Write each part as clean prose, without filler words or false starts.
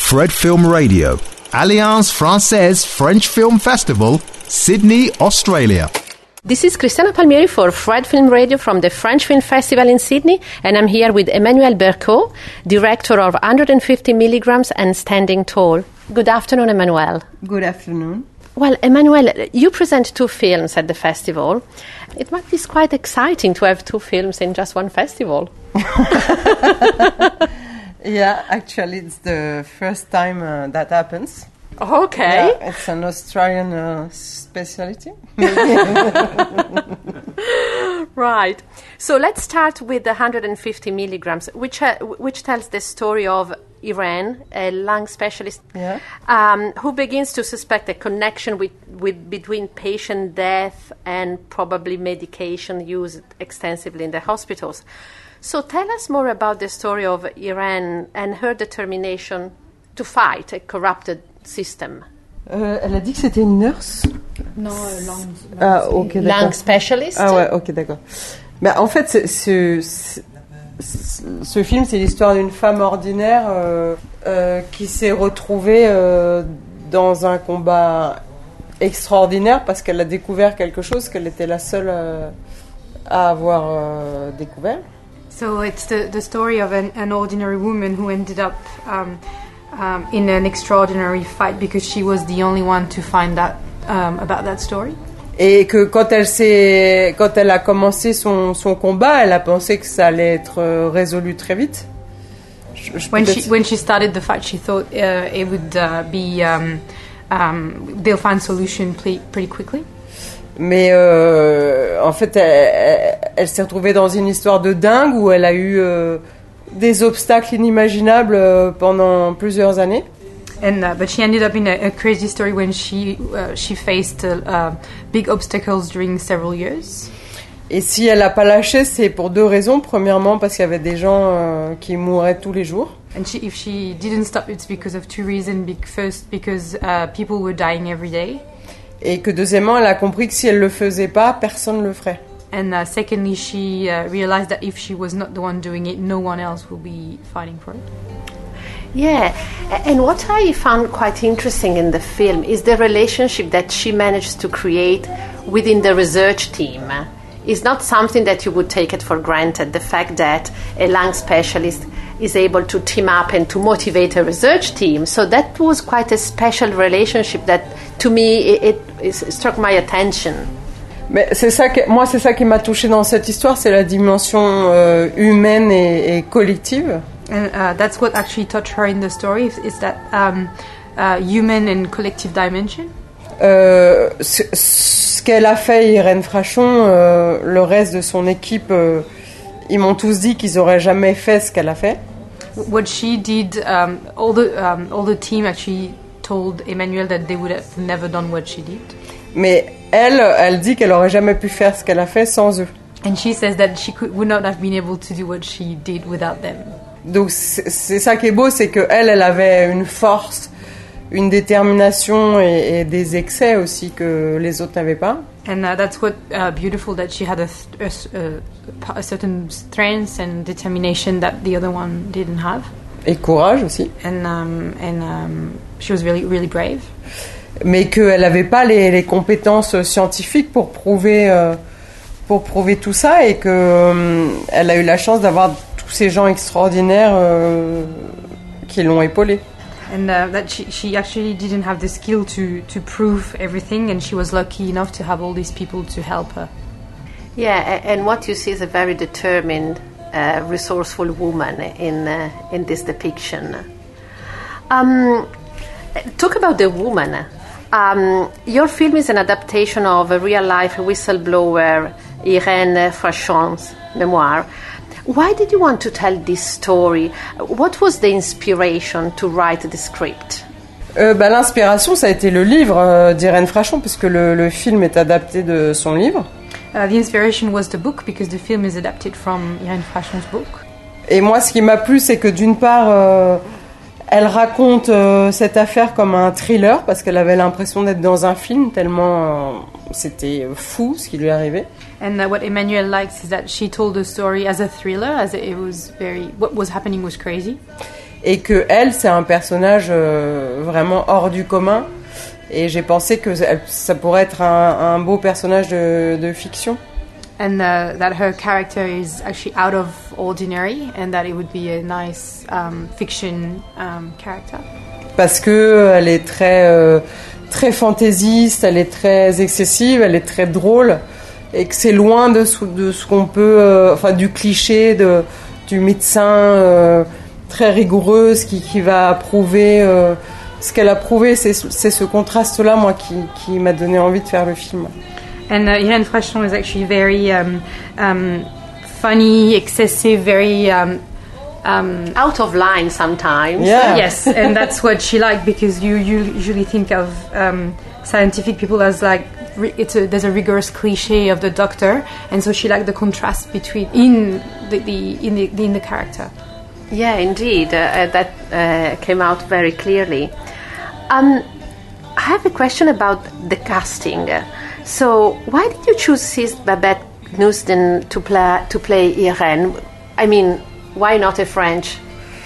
Fred Film Radio, Alliance Française French Film Festival, Sydney, Australia. This is Cristiana Palmieri for Fred Film Radio from the French Film Festival in Sydney, and I'm here with Emmanuel Bercot, director of 150 Milligrams and Standing Tall. Good afternoon, Emmanuel. Good afternoon. Well, Emmanuel, you present 2 films at the festival. It might be quite exciting to have 2 films in just one festival. Yeah, actually, it's the first time that happens. Okay. Yeah, it's an Australian specialty. Right. So let's start with the 150 milligrams, which tells the story of Irene, a lung specialist, who begins to suspect a connection between patient death and probably medication used extensively in the hospitals. So tell us more about the story of Irene and her determination to fight a corrupted system. Elle a dit que c'était une nurse. Non, lung specialist. Ah ouais, ok, d'accord. Mais en fait, ce film, c'est l'histoire d'une femme ordinaire qui s'est retrouvée dans un combat extraordinaire parce qu'elle a découvert quelque chose qu'elle était la seule à avoir découvert. So it's the story of an ordinary woman who ended up in an extraordinary fight because she was the only one to find out about that story. Et que quand elle a commencé son combat, elle a pensé que ça allait être résolu très vite. When she started the fight, she thought it would be they'll find solution pretty quickly. Mais en fait, elle s'est retrouvée dans une histoire de dingue où elle a eu des obstacles inimaginables pendant plusieurs années. But she ended up in a crazy story when she faced big obstacles during several years. Et si elle n'a pas lâché, c'est pour 2 raisons. Premièrement, parce qu'il y avait des gens qui mouraient tous les jours. And if she didn't stop, it's because of 2 reasons. First, because people were dying every day. Et que deuxièmement, elle a compris que si elle le faisait pas, personne le ferait. And secondly, she realized that if she was not the one doing it, no one else will be fighting for it. Yeah, and what I found quite interesting in the film is the relationship that she managed to create within the research team. It's not something that you would take it for granted, the fact that a lung specialist is able to team up and to motivate a research team. So that was quite a special relationship that, to me, it struck my attention. Mais c'est ça qui m'a touchée dans cette histoire, c'est la dimension humaine et collective. And that's what actually touched her in the story, is that human and collective dimension. Ce qu'elle a fait, Irène Frachon, le reste de son équipe, ils m'ont tous dit qu'ils auraient jamais fait ce qu'elle a fait. What she did, all the team actually told Emmanuel that they would have never done what she did. Mais elle dit qu'elle aurait jamais pu faire ce qu'elle a fait sans eux. And she says that she would not have been able to do what she did without them. Donc c'est ça qui est beau, c'est que elle avait une force, une détermination et des excès aussi que les autres n'avaient pas. And that's what beautiful, that she had a certain strength and determination that the other one didn't have. Et courage aussi. And she was really, really brave. Mais qu'elle n'avait pas les compétences scientifiques pour prouver tout ça, et que elle a eu la chance d'avoir tous ces gens extraordinaires qui l'ont épaulée. And that she actually didn't have the skill to prove everything, and she was lucky enough to have all these people to help her. Yeah, and what you see is a very determined, resourceful woman in this depiction. Talk about the woman. Your film is an adaptation of a real-life whistleblower, Irène Frachon's memoir. Why did you want to tell this story? What was the inspiration to write the script? L'inspiration, ça a été le livre d'Irène Frachon, puisque le film est adapté de son livre. The inspiration was the book, because the film is adapted from Irène Frachon's book. Et moi, ce qui m'a plu, c'est que d'une part, elle raconte cette affaire comme un thriller, parce qu'elle avait l'impression d'être dans un film, tellement c'était fou ce qui lui est arrivé. And what Emmanuel likes is that she told the story as a thriller, as it was what was happening was crazy. et que elle, c'est un personnage vraiment hors du commun. Et j'ai pensé que ça pourrait être un beau personnage de fiction. And that her character is actually out of ordinary, and that it would be a nice fiction character. Parce que elle est très fantaisiste, elle est très excessive, elle est très drôle, et que c'est loin de ce qu'on peut, du cliché du médecin très rigoureuse qui va prouver ce qu'elle a prouvé. C'est ce contraste-là, moi, qui m'a donné envie de faire le film. And Irène Frachon is actually very funny, excessive, very out of line sometimes. Yeah. Yes, and that's what she liked, because you usually think of scientific people as like there's a rigorous cliche of the doctor, and so she liked the contrast between in the character. Yeah, indeed, that came out very clearly. I have a question about the casting. So, why did you choose Sis Babette Knudsen to play Irène? I mean, why not a French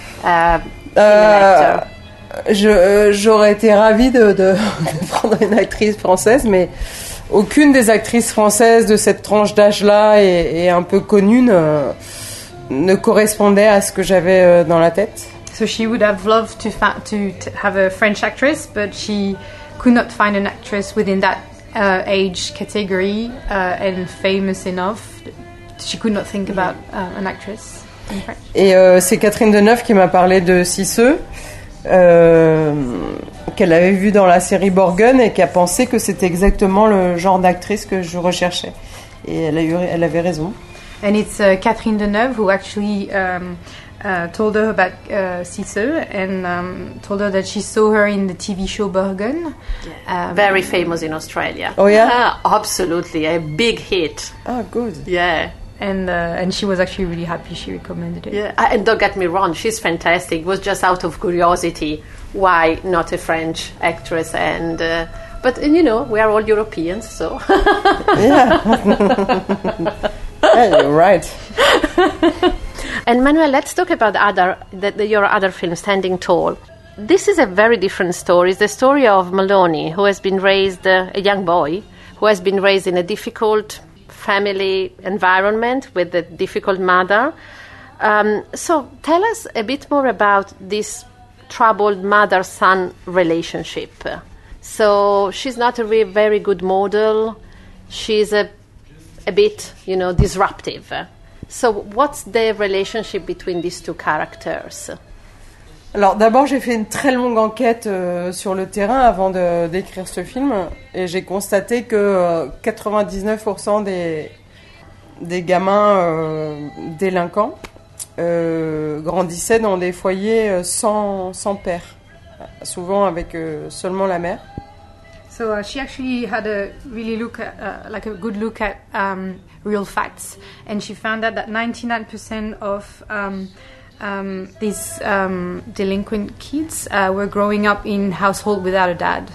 actor? J'aurais été ravie de prendre une actrice française, mais aucune des actrices françaises de cette tranche d'âge-là et un peu connue ne correspondait à ce que j'avais dans la tête. So she would have loved to have a French actress, but she could not find an actress within that age category and famous enough. She could not think about an actress in French. Et c'est Catherine Deneuve qui m'a parlé de Cisseux, qu'elle avait vu dans la série Borgen et qui a pensé que c'était exactement le genre d'actrice que je recherchais. Et elle avait raison. And it's Catherine Deneuve who actually told her about Cisseux and told her that she saw her in the TV show Borgen. Yeah. Very famous in Australia. Oh yeah? Absolutely, a big hit. Ah, good. Yeah. And she was actually really happy. She recommended it. Yeah, and don't get me wrong, she's fantastic. It was just out of curiosity, why not a French actress? And but you know, we are all Europeans, so. Yeah. Yeah, you're right. And Manuel, let's talk about your other film, Standing Tall. This is a very different story. It's the story of Maloney, who has been raised, a young boy, who has been raised in a difficult family environment with a difficult mother. So tell us a bit more about this troubled mother-son relationship. So she's not a very good model. She's a bit, disruptive. So what's the relationship between these two characters? Alors d'abord j'ai fait une très longue enquête sur le terrain avant d'écrire ce film et j'ai constaté que 99% des gamins délinquants grandissaient dans des foyers sans père, souvent avec seulement la mère. So she actually had a really good look at real facts, and she found out that 99% of these delinquent kids were growing up in household without a dad.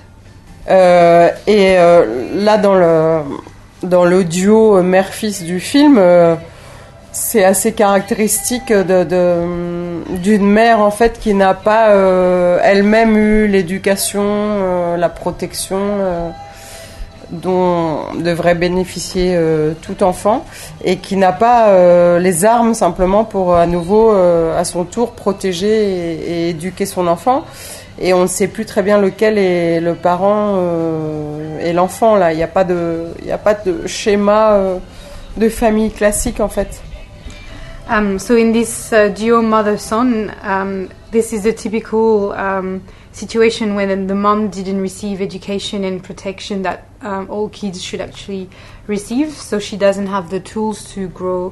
Là dans le duo mère-fils du film, c'est assez caractéristique d'une mère en fait qui n'a pas elle-même eu l'éducation, la protection dont devrait bénéficier tout enfant et qui n'a pas les armes simplement pour à nouveau à son tour protéger et éduquer son enfant. Et on ne sait plus très bien lequel est le parent et l'enfant là. Il n'y a pas de schéma de famille classique en fait. So in this duo mother-son, this is a typical situation when the mom didn't receive education and protection that all kids should actually receive. So she doesn't have the tools to grow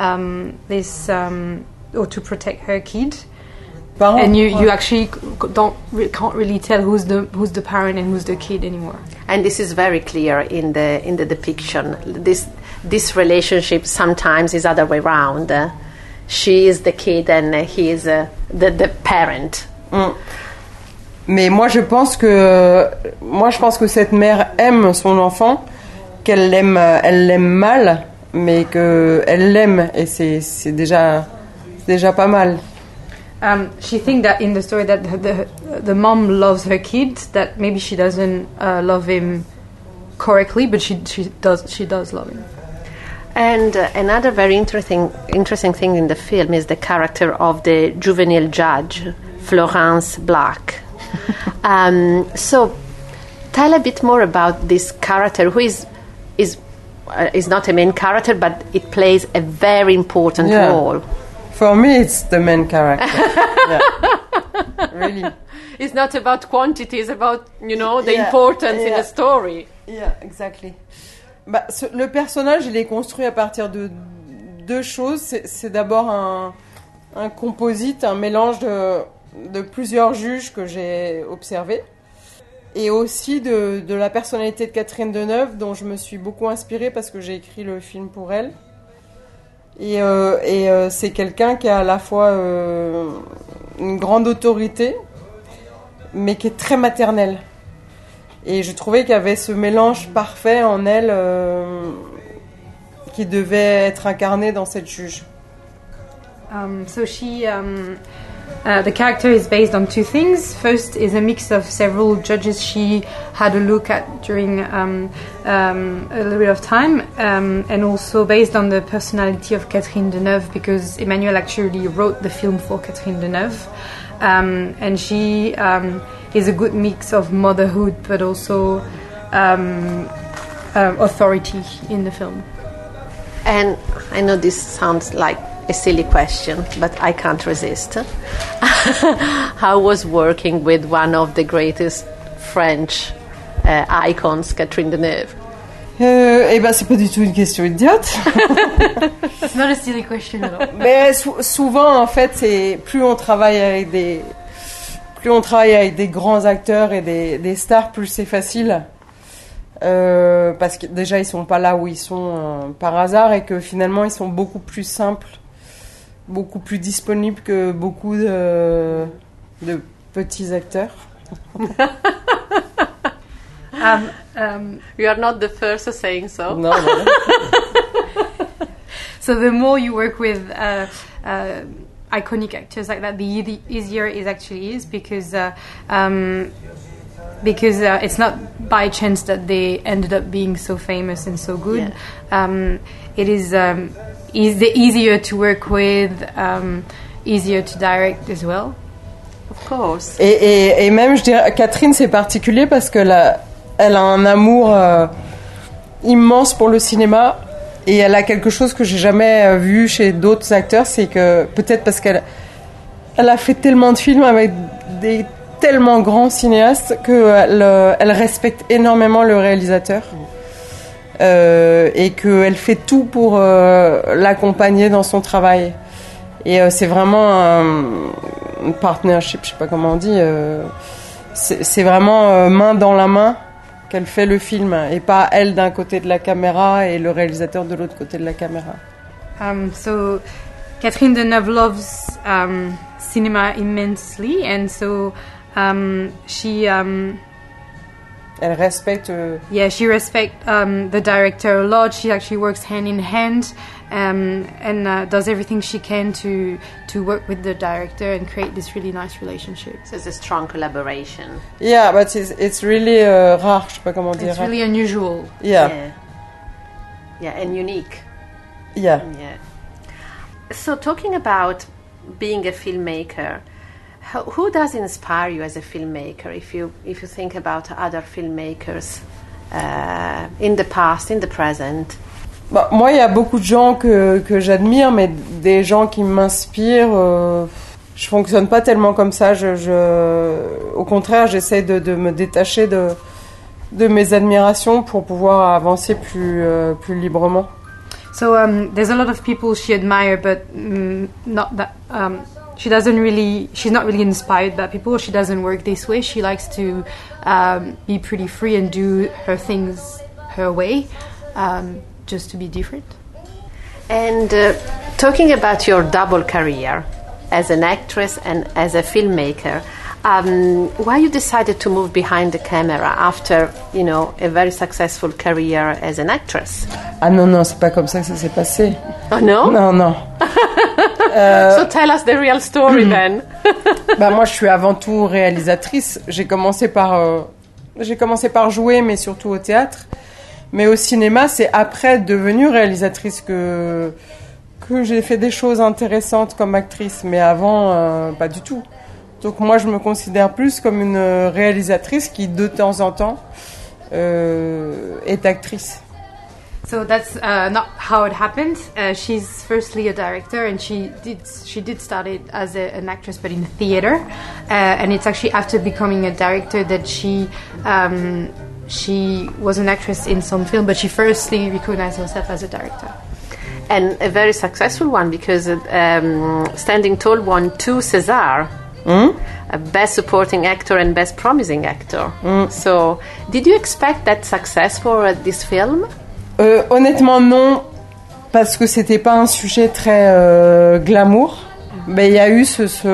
or to protect her kid. And you actually can't really tell who's the parent and who's the kid anymore. And this is very clear in the depiction. This relationship sometimes is other way around. She is the kid and he is the parent. Mm. Mais moi je pense que cette mère aime son enfant, elle l'aime mal, mais qu'elle l'aime et c'est déjà pas mal. she thinks that in the story that the mom loves her kid, that maybe she doesn't love him correctly, but she does love him. And another very interesting thing in the film is the character of the juvenile judge, Florence Black. So tell a bit more about this character, who is not a main character, but it plays a very important role. For me, it's the main character. Really. It's not about quantity, it's about, the importance in the story. Yeah, exactly. Le personnage, il est construit à partir de deux choses. C'est d'abord un composite, un mélange de plusieurs juges que j'ai observés. Et aussi de la personnalité de Catherine Deneuve, dont je me suis beaucoup inspirée parce que j'ai écrit le film pour elle. Et c'est quelqu'un qui a à la fois une grande autorité, mais qui est très maternelle. Et je trouvais qu'il y avait ce mélange parfait en elle qui devait être incarné dans cette juge. The character is based on two things. First is a mix of several judges she had a look at during a little bit of time, and also based on the personality of Catherine Deneuve, because Emmanuel actually wrote the film for Catherine Deneuve, and she is a good mix of motherhood but also authority in the film. And I know this sounds like a silly question, but I can't resist. How was working with one of the greatest French icons, Catherine Deneuve? C'est pas du tout une question idiote. It's not a silly question at all. Mais souvent, en fait, c'est plus on travaille avec des grands acteurs et des stars, plus c'est facile. Parce que déjà, ils sont pas là où ils sont par hasard, et que finalement, ils sont beaucoup plus simples, beaucoup plus disponibles que beaucoup de petits acteurs. You are not the first saying so. No. So the more you work with iconic actors like that, the easier it actually is, because it's not by chance that they ended up being so famous and so good. Yeah. It is easier to work with, easier to direct as well. Of course. Et même, je dirais, Catherine, c'est particulier parce que elle a un amour immense pour le cinéma, et elle a quelque chose que j'ai jamais vu chez d'autres acteurs, c'est que peut-être parce qu'elle a fait tellement de films avec des tellement grands cinéastes qu'elle respecte énormément le réalisateur, et qu'elle fait tout pour l'accompagner dans son travail. Et c'est vraiment un partnership, je sais pas comment on dit, c'est vraiment main dans la main qu'elle fait le film, et pas elle d'un côté de la caméra et le réalisateur de l'autre côté de la caméra. So Catherine Deneuve loves cinema immensely, and so she elle respecte she respects the director a lot. She actually works hand in hand, and does everything she can to work with the director and create this really nice relationship. So it's a strong collaboration. Yeah, but it's really rare, je sais pas comment dire. It's really unusual. Yeah, and unique. Yeah. So talking about being a filmmaker, who does inspire you as a filmmaker? If you think about other filmmakers in the past, in the present. Moi, il y a beaucoup de gens que j'admire, mais des gens qui m'inspirent, je fonctionne pas tellement comme ça. Au contraire, j'essaie de me détacher de mes admirations pour pouvoir avancer plus librement. So there's a lot of people she admires, but not that. She's not really inspired by people. She doesn't work this way. She likes to be pretty free and do her things her way, just to be different. And talking about your double career as an actress and as a filmmaker, why you decided to move behind the camera after, a very successful career as an actress? Ah non, c'est pas comme ça que s'est passé. Oh no? Non. So tell us the real story then. Moi, je suis avant tout réalisatrice. J'ai commencé par jouer, mais surtout au théâtre. Mais au cinéma, c'est après devenue réalisatrice que j'ai fait des choses intéressantes comme actrice. Mais avant, pas du tout. Donc moi, je me considère plus comme une réalisatrice qui, de temps en temps, est actrice. So that's not how it happened. She's firstly a director, and she did start it as an actress, but in theater. And it's actually after becoming a director that she was an actress in some film, but she firstly recognized herself as a director. And a very successful one, because Standing Tall won 2 César. Best Supporting Actor and Best Promising Actor. So, did you expect that success for this film? Honnêtement, non, parce que c'était pas un sujet très glamour. Mais il y a eu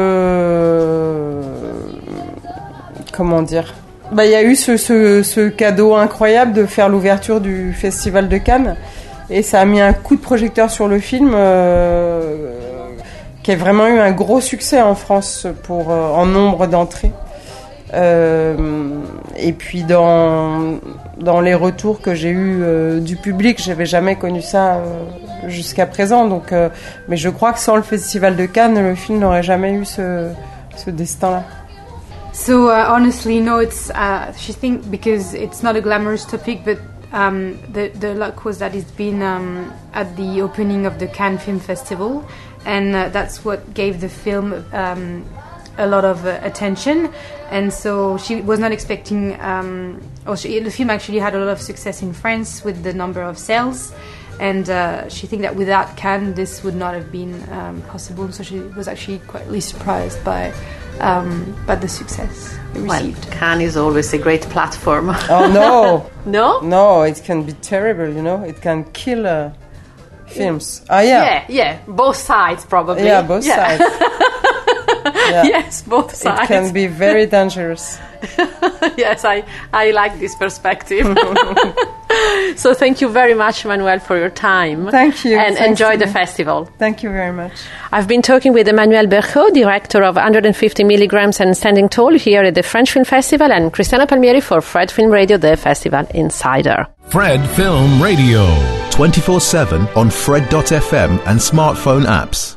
comment dire? Il y a eu ce cadeau incroyable de faire l'ouverture du Festival de Cannes, et ça a mis un coup de projecteur sur le film qui a vraiment eu un gros succès en France en nombre d'entrées. Et puis dans les retours que j'ai eus du public, j'avais jamais connu ça jusqu'à présent. Donc, mais je crois que sans le Festival de Cannes, le film n'aurait jamais eu ce destin-là. So honestly, no, it's she think because it's not a glamorous topic, but the luck was that it's been at the opening of the Cannes Film Festival, and that's what gave the film a lot of attention. And so she was not expecting, the film actually had a lot of success in France with the number of sales, and she think that without Cannes this would not have been possible. So she was actually quite surprised by the success it received. Well, Cannes is always a great platform. Oh no! No? No, it can be terrible, you know. It can kill films. Yeah, both sides probably. Yeah, both sides. Yeah. Yes, both sides. It can be very dangerous. Yes, I like this perspective. So thank you very much, Emmanuelle, for your time. Thank you. And enjoy the festival. Thank you very much. I've been talking with Emmanuelle Berchot, director of 150 Milligrams and Standing Tall here at the French Film Festival, and Cristiana Palmieri for Fred Film Radio, the festival insider. Fred Film Radio. 24/7 on Fred.fm and smartphone apps.